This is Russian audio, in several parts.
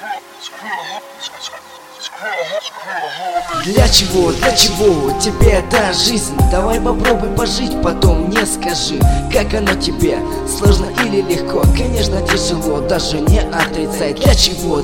Для чего тебе эта жизнь? Давай попробуй пожить, потом мне скажи, как оно тебе, сложно или легко? Конечно тяжело, даже не отрицай. Для чего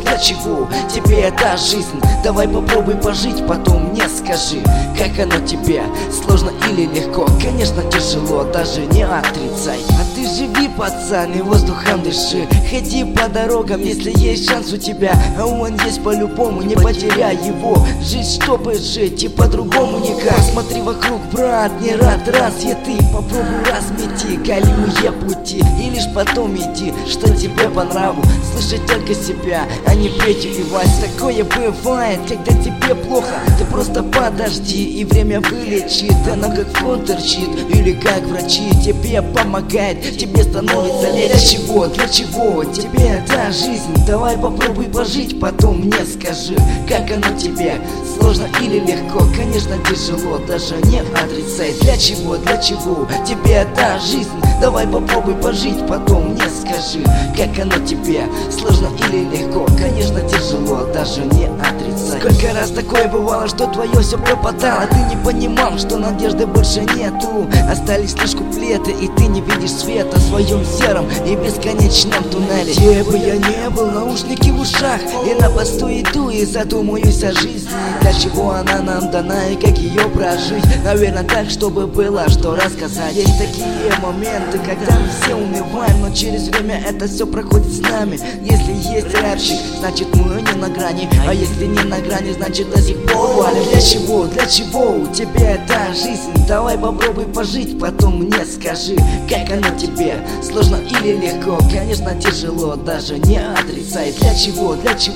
тебе эта жизнь? Давай попробуй пожить, потом мне скажи, как оно тебе, сложно или легко? Конечно тяжело, даже не отрицай. А ты живи, пацан, и воздухом дыши. Ходи по дорогам, если есть шанс у тебя, а он есть по-любому, не потеряй его. Жить, чтобы жить, и по-другому никак. Смотри вокруг, брат, не рад разве ты? Попробуй размети голимые пути, и лишь потом иди, что тебе по нраву. Слышать только себя, а не Петю и Вась. Такое бывает, когда тебе плохо, ты просто подожди, и время вылечит. Оно как флотерчит, или как врачи тебе помогает, тебе становится легче. Для чего тебе эта жизнь? Давай попробуй пожить, потом мне скажи, как оно тебе, сложно или легко? Конечно тяжело, даже не отрицай. Для чего тебе эта жизнь? Давай попробуй пожить, потом мне скажи, как оно тебе, сложно или легко? Конечно тяжело, даже не отрицай. Сколько раз такое бывало, что твое все пропадало, ты не понимал, что надежды больше нету. Остались лишь куплеты, и ты не видишь света в своем сером и бесконечном туннеле. Где бы я не был, наушники в ушах, и на посту иду и задумаюсь о жизни. Для чего она нам дана и как ее прожить? Наверное так, чтобы было что рассказать. Есть такие моменты, когда мы все унываем, но через время это все проходит с нами. Если есть рэпчик, значит мы не на грани, а если не на грани, значит до сих пор валим. Для чего у тебя эта жизнь? Давай попробуй пожить, потом мне скажи, как оно тебе, сложно или легко? Конечно тяжело, даже не отрицай. Для чего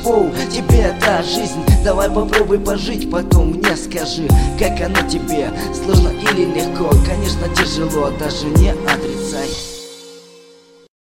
тебе эта жизнь? Давай попробуй пожить, потом мне скажи, как оно тебе, сложно или легко? Конечно тяжело, даже не отрицай.